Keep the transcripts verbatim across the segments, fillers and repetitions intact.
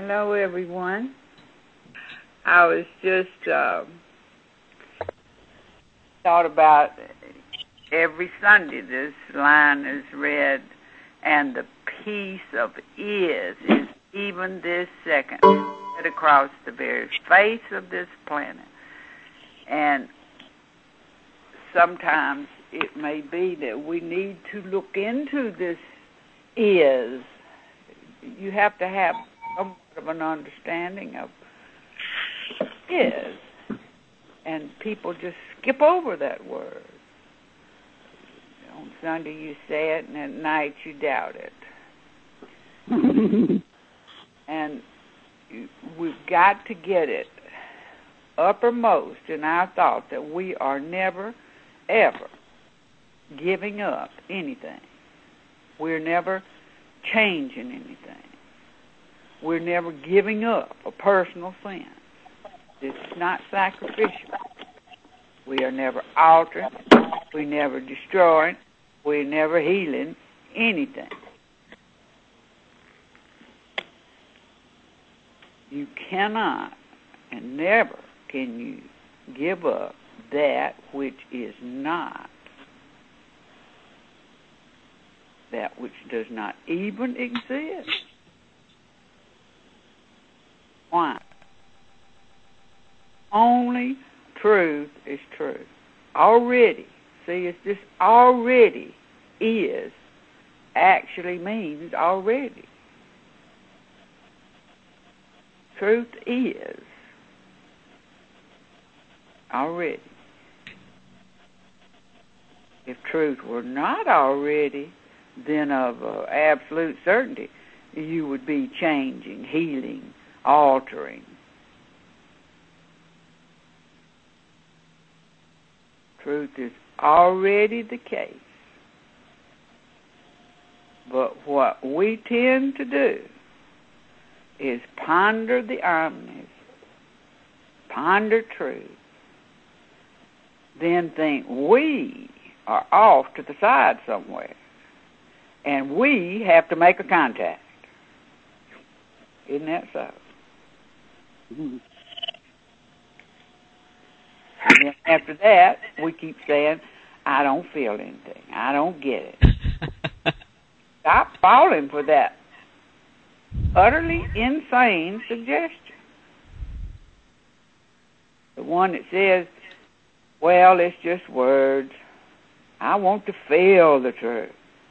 Hello, everyone. I was just uh, thought about every Sunday this line is read, and the peace of is is even this second spread across the very face of this planet. And sometimes it may be that we need to look into this is. You have to have somewhat of an understanding of is, and people just skip over that word. On Sunday you say it, and at night you doubt it. And you, we've got to get it uppermost in our thought that we are never, ever giving up anything. We're never changing anything. We're never giving up a personal sense. It's not sacrificial. We are never altering. We never destroying. We're never healing anything. You cannot and never can you give up that which is not, that which does not even exist. Why? Only truth is truth. Already. See, it's this already is actually means already. Truth is already. If truth were not already, then of uh, absolute certainty, you would be changing, healing, altering. Truth is already the case. But what we tend to do is ponder the omnis, ponder truth, then think we are off to the side somewhere, and we have to make a contact. Isn't that so? Mm-hmm. And then after that, we keep saying, I don't feel anything. I don't get it. Stop falling for that utterly insane suggestion. The one that says, well, it's just words. I want to feel the truth.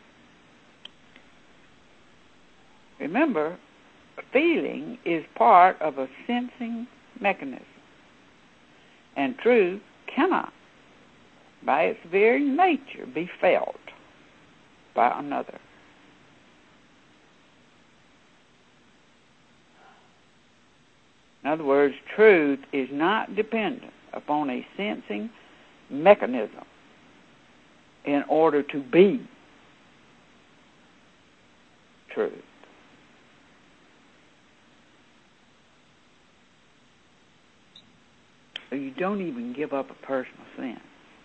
Remember, feeling is part of a sensing mechanism. And truth cannot, by its very nature, be felt by another. In other words, truth is not dependent upon a sensing mechanism in order to be truth. So you don't even give up a personal sense.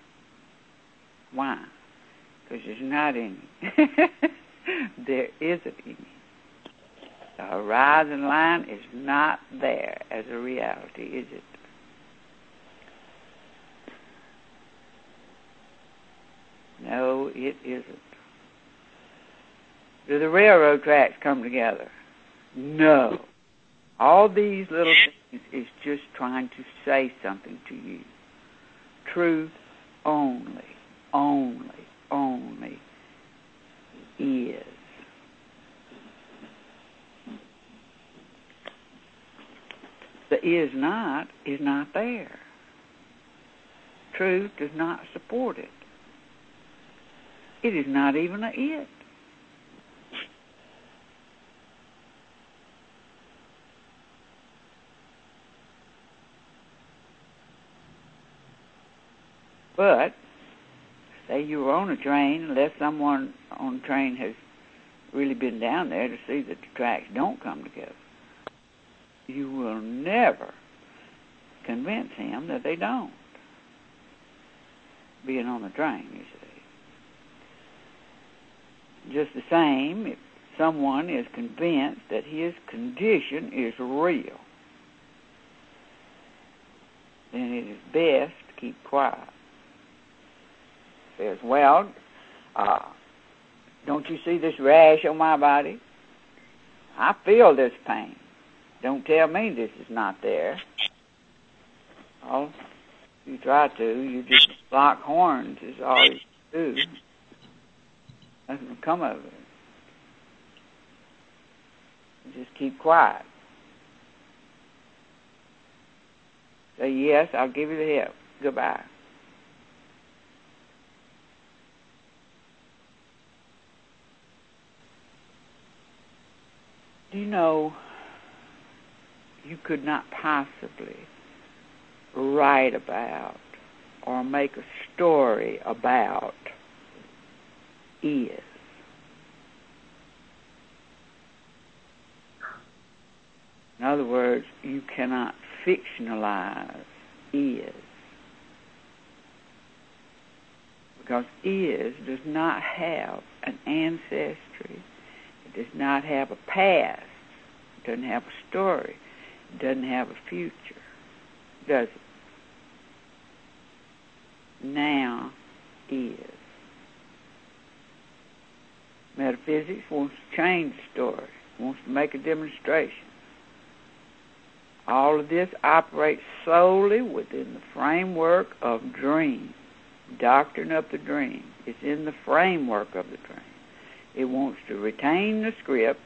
Why? Because there's not any. There isn't any. The horizon line is not there as a reality, is it? No, it isn't. Do the railroad tracks come together? No. All these little things is just trying to say something to you. Truth only, only, only is. The is not is not there. Truth does not support it. It is not even a it. But, say you were on a train, unless someone on the train has really been down there to see that the tracks don't come together, you will never convince him that they don't. Being on the train, you see. Just the same, if someone is convinced that his condition is real, then it is best to keep quiet. Says, well, uh, don't you see this rash on my body? I feel this pain. Don't tell me this is not there. Well, you try to. You just lock horns is all you do. Nothing will come of it. You just keep quiet. Say, yes, I'll give you the help. Goodbye. Do you know you could not possibly write about or make a story about is? In other words, you cannot fictionalize is. Because is does not have an ancestry. It does not have a past. It doesn't have a story. It doesn't have a future. Does it? Now is. Metaphysics wants to change the story, wants to make a demonstration. All of this operates solely within the framework of dream, doctrine of the dream. It's in the framework of the dream. It wants to retain the script,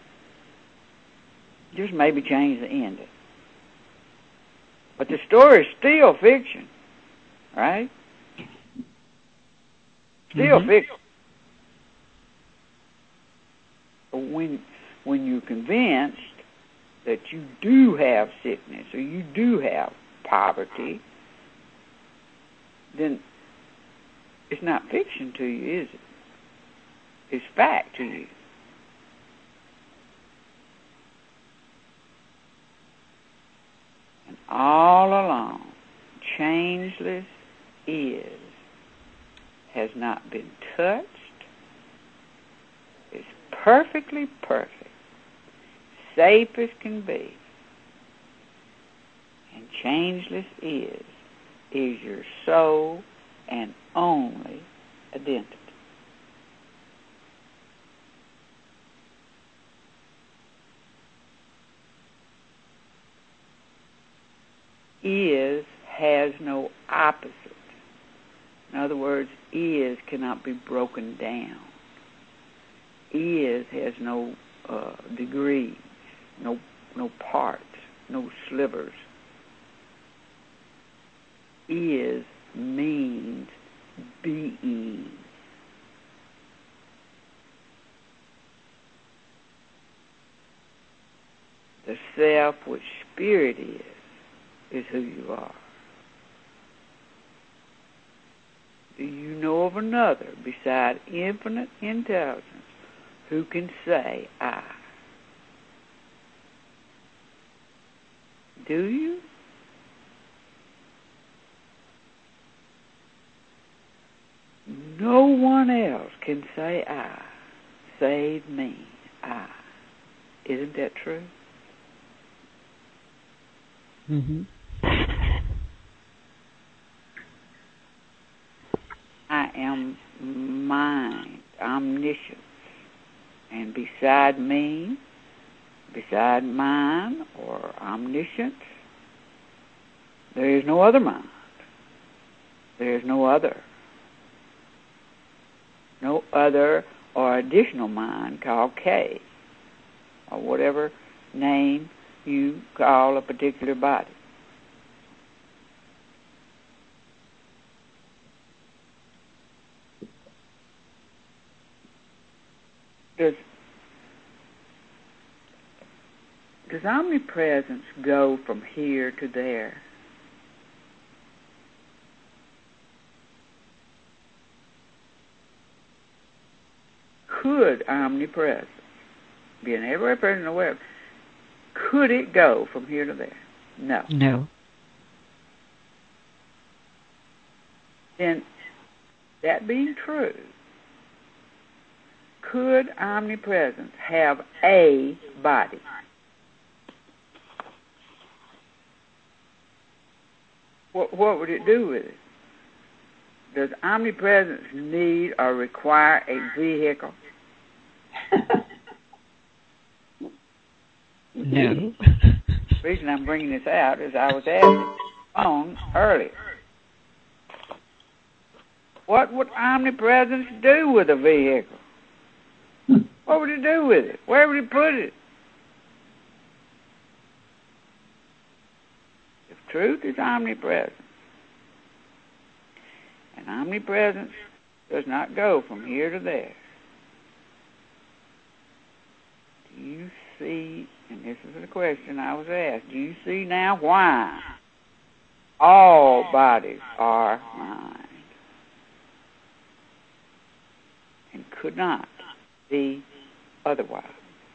just maybe change the ending. But the story is still fiction, right? Still mm-hmm. fiction. But when, when you're convinced that you do have sickness or you do have poverty, then it's not fiction to you, is it? It's fact to you. And all along, changeless is, has not been touched. It's perfectly perfect, safe as can be. And changeless is, is your sole and only identity. Is has no opposite. In other words, is cannot be broken down. Is has no uh, degrees, no no parts, no slivers. Is means being. The self which spirit is, is who you are. Do you know of another beside infinite intelligence who can say I? Do you? No one else can say I, save me, I. Isn't that true? Mm-hmm. I am mind, omniscience, and beside me, beside mind or omniscience, there is no other mind. There is no other. No other or additional mind called K, or whatever name you call a particular body. Does, does omnipresence go from here to there? Could omnipresence, being everywhere present and aware, could it go from here to there? No. No. Then, that being true, could omnipresence have a body? What, what would it do with it? Does omnipresence need or require a vehicle? No. The reason I'm bringing this out is I was asked on earlier. What would omnipresence do with a vehicle? What would it do with it? Where would it put it? If truth is omnipresent, and omnipresence does not go from here to there, do you see, and this is the question I was asked, do you see now why all bodies are mind and could not be otherwise?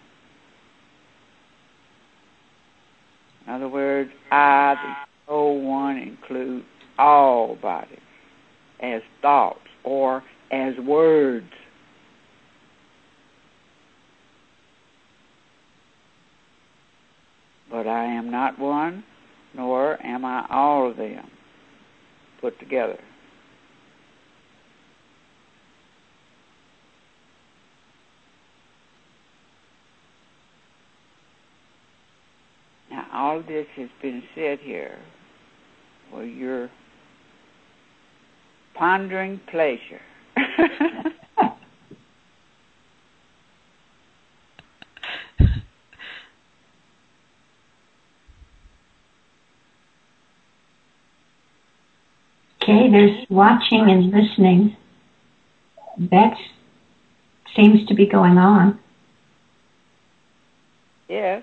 In other words, I, the whole one, include all bodies as thoughts or as words. But I am not one, nor am I all of them put together. Now, all this has been said here for your pondering pleasure. Okay, there's watching and listening. That seems to be going on. Yes.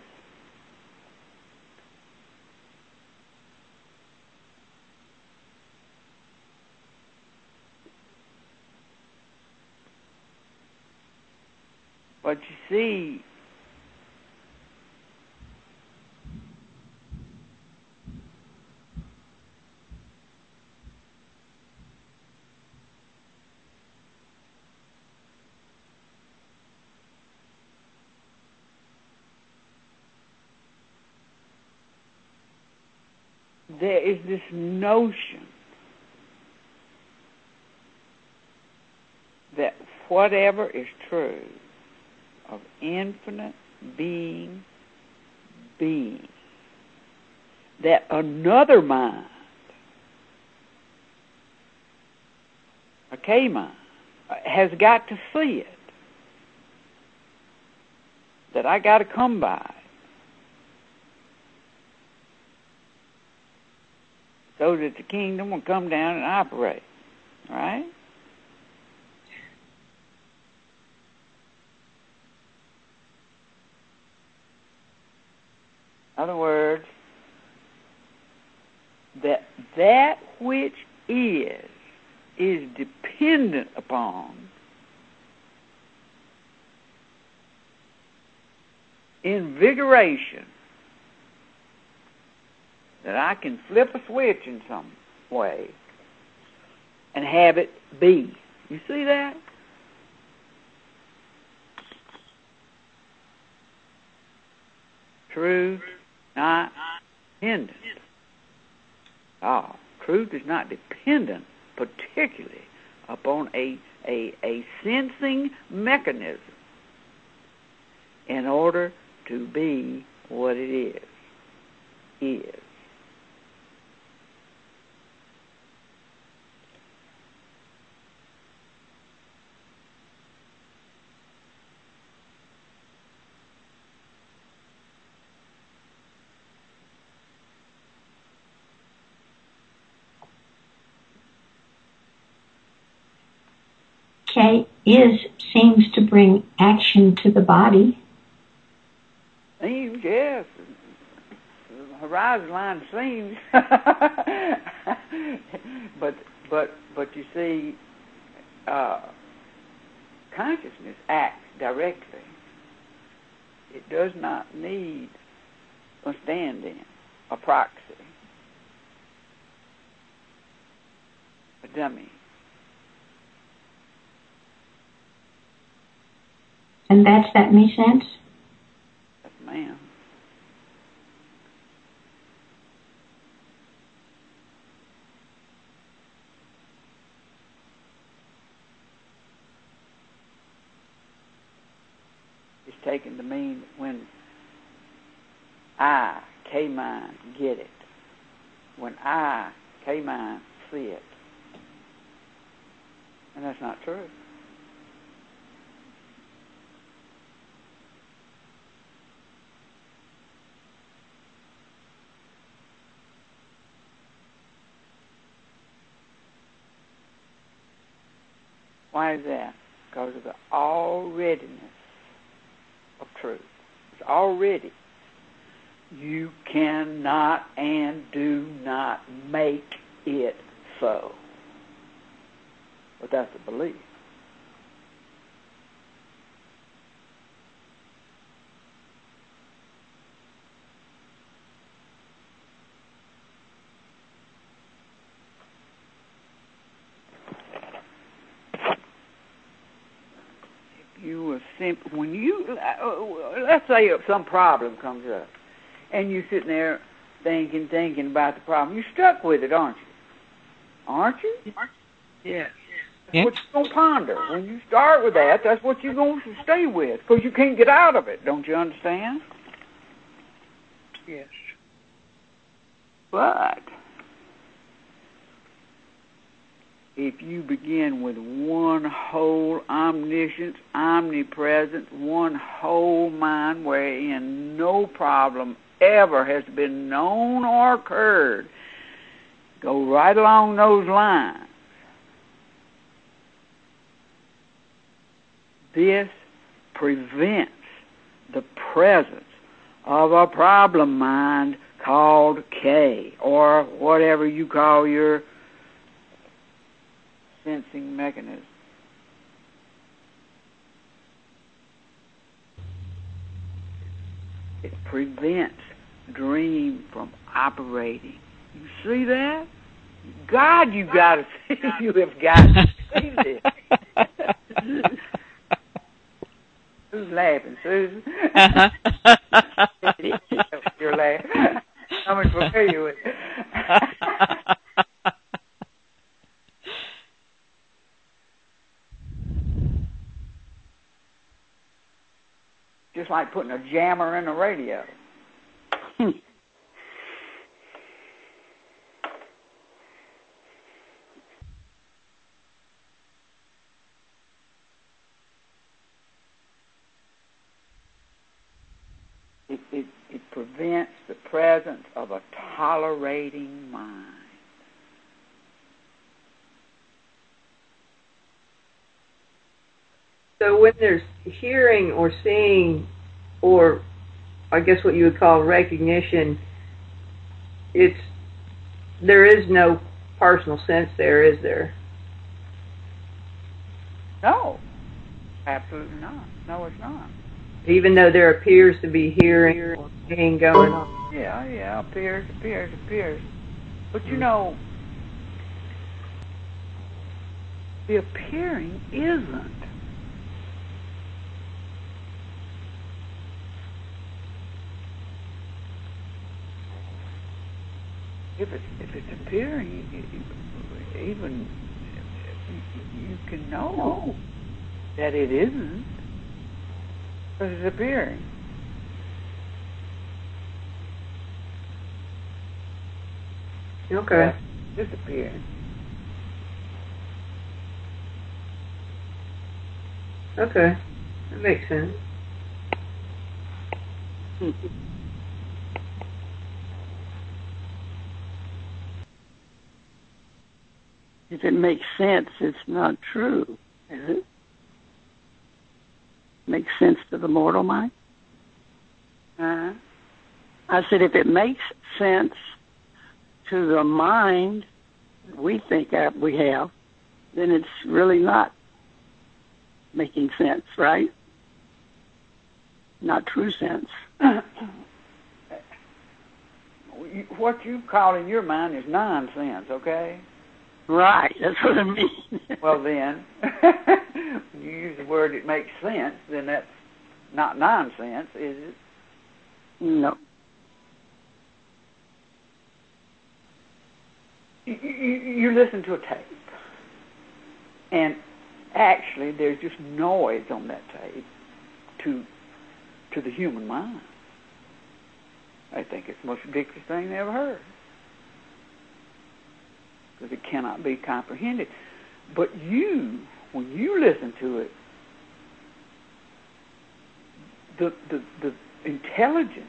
But you see, there is this notion that whatever is true of infinite being, being, that another mind, a K-mind, has got to see it, that I got to come by, so that the kingdom will come down and operate, right? In other words, that that which is, is dependent upon invigoration, that I can flip a switch in some way and have it be. You see that? Truth not dependent. Oh, truth is not dependent particularly upon a, a, a sensing mechanism in order to be what it is. Is. Okay, is seems to bring action to the body. Seems, yes. The horizon line seems. but but but you see, uh, consciousness acts directly. It does not need a stand-in, a proxy, a dummy. And that's that me sense? Yes, ma'am. It's taken to mean when I, K-mind, get it. When I, K-mind, see it. And that's not true. Why is that? Because of the alreadiness of truth. It's already. You cannot and do not make it so. But that's the belief. You were simple when you uh, let's say some problem comes up, and you're sitting there thinking, thinking about the problem. You're stuck with it, aren't you? Aren't you? Yes. That's what you're going to ponder. When you start with that, that's what you're going to stay with, because you can't get out of it. Don't you understand? Yes. But if you begin with one whole omniscience, omnipresent, one whole mind wherein no problem ever has been known or occurred, go right along those lines. This prevents the presence of a problem mind called K, or whatever you call your sensing mechanism. It prevents dream from operating. You see that? God, you got to see. You have got to see this. Who's laughing, Susan? You're laughing. I'm familiar with it. Just like putting a jammer in a radio. Hmm. It, it, it prevents the presence of a tolerating mind. So when there's hearing or seeing, or I guess what you would call recognition, it's there is no personal sense there, is there? No, absolutely not. No, it's not. Even though there appears to be hearing or seeing going on. Yeah, yeah, appears, appears, appears. But you know, the appearing isn't. If it's, if it's appearing, even you can know that it isn't, because it's appearing. Okay. It's disappearing. Okay. That makes sense. If it makes sense, it's not true, is it? Makes sense to the mortal mind? Uh-huh. I said, if it makes sense to the mind we think that we have, then it's really not making sense, right? Not true sense. What you call in your mind is nonsense, okay? Right, that's what I mean. Well then, when you use the word it makes sense, then that's not nonsense, is it? No. You, you, you listen to a tape, and actually there's just noise on that tape to to the human mind. I think it's the most ridiculous thing they ever heard, because it cannot be comprehended. But you, when you listen to it, the the, the intelligence,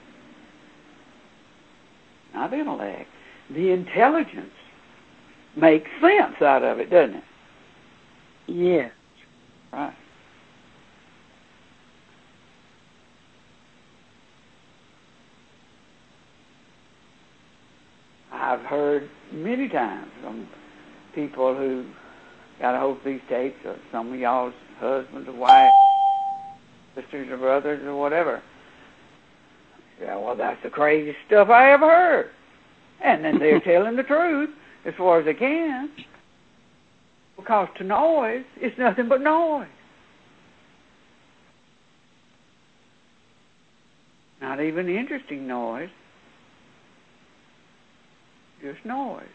not the intellect, the intelligence makes sense out of it, doesn't it? Yes. Right. I've heard many times from people who got a hold of these tapes, or some of y'all's husbands or wives, sisters or brothers or whatever. Yeah, well, that's the craziest stuff I ever heard. And then they're telling the truth as far as they can. Because to noise, it's nothing but noise. Not even interesting noise. Just noise.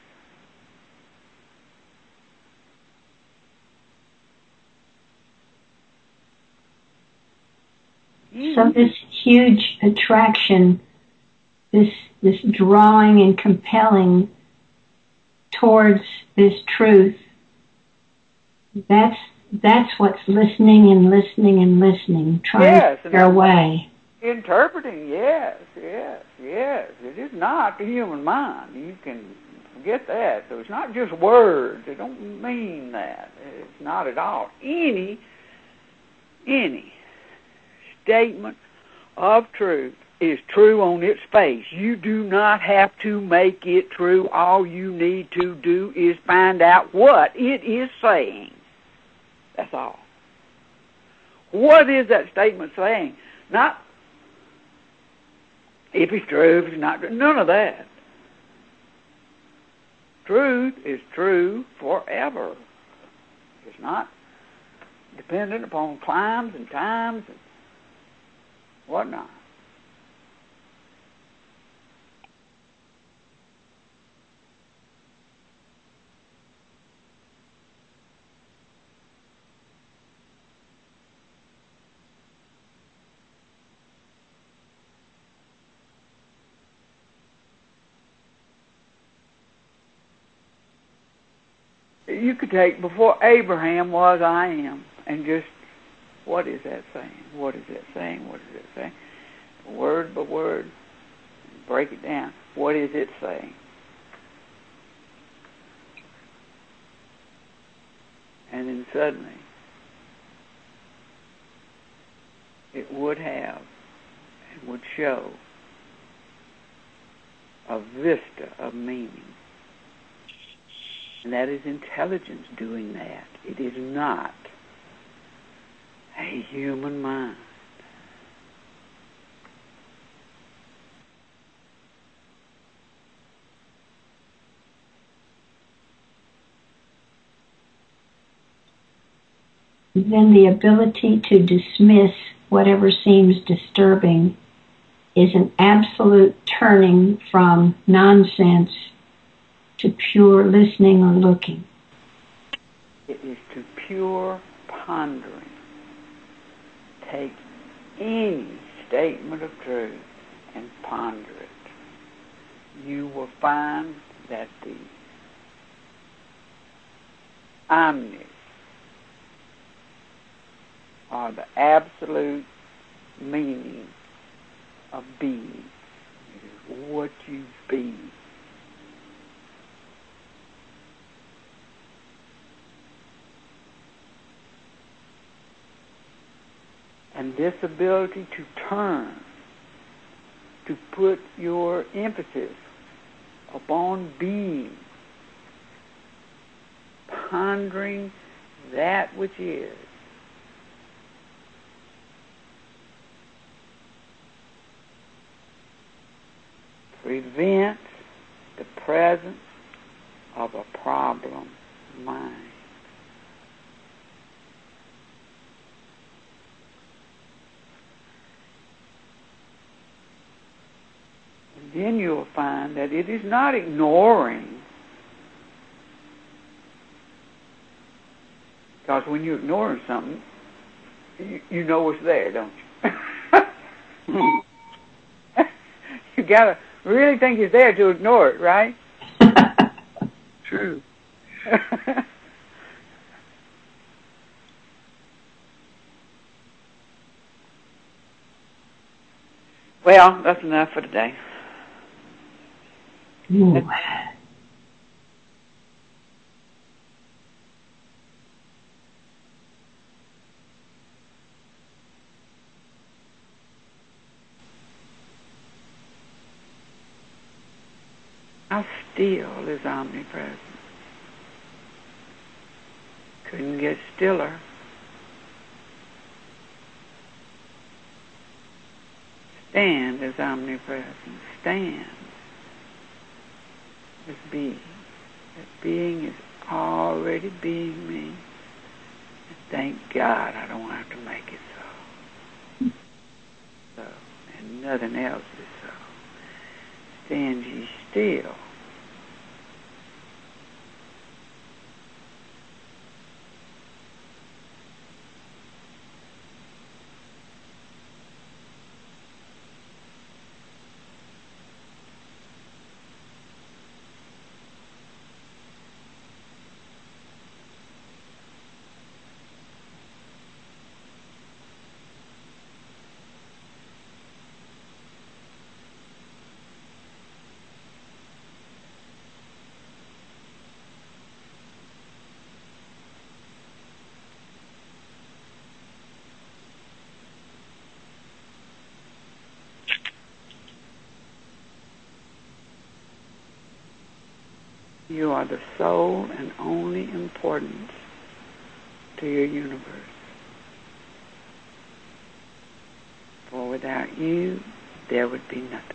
So this huge attraction, this this drawing and compelling towards this truth, that's that's what's listening and listening and listening, trying yes, to figure a way. Interpreting, yes, yes, yes. It is not the human mind. You can forget that. So it's not just words. It don't mean that. It's not at all. Any, any statement of truth is true on its face. You do not have to make it true. All you need to do is find out what it is saying. That's all. What is that statement saying? Not if it's true, if it's not true. None of that. Truth is true forever. It's not dependent upon climes and times and whatnot. You could take before Abraham was, I am, and just, what is that saying? What is that saying? What is it saying? Word by word, break it down. What is it saying? And then suddenly, it would have and would show a vista of meaning. And that is intelligence doing that. It is not a human mind. Then the ability to dismiss whatever seems disturbing is an absolute turning from nonsense to pure listening or looking. It is to pure pondering. Take any statement of truth and ponder it. You will find that the omnis, or the absolute meaning of being, it is what you be. And this ability to turn, to put your emphasis upon being, pondering that which is, prevents the presence of a problem mind. then you'll find that it is not ignoring. Because when you're ignoring something, you, you know it's there, don't you? You gotta really think it's there to ignore it, right? True. Well, that's enough for today. Ooh. How still is omnipresent. Couldn't get stiller. Stand is omnipresent. Stand is being. That being is already being me. And thank God I don't have to make it so. So, and nothing else is so. Stand ye still. You are the sole and only importance to your universe. For without you, there would be nothing.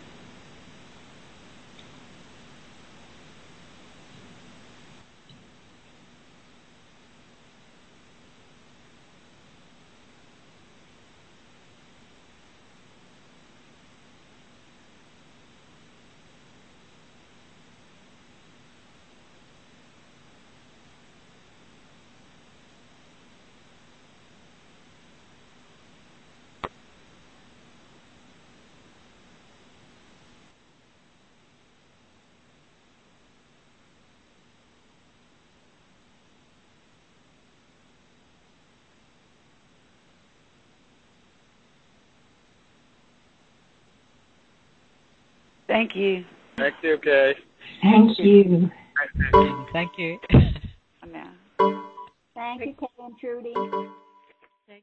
Thank you. Thank you, Kay. Thank you. Thank you. Now. Thank you, Kay and Trudy.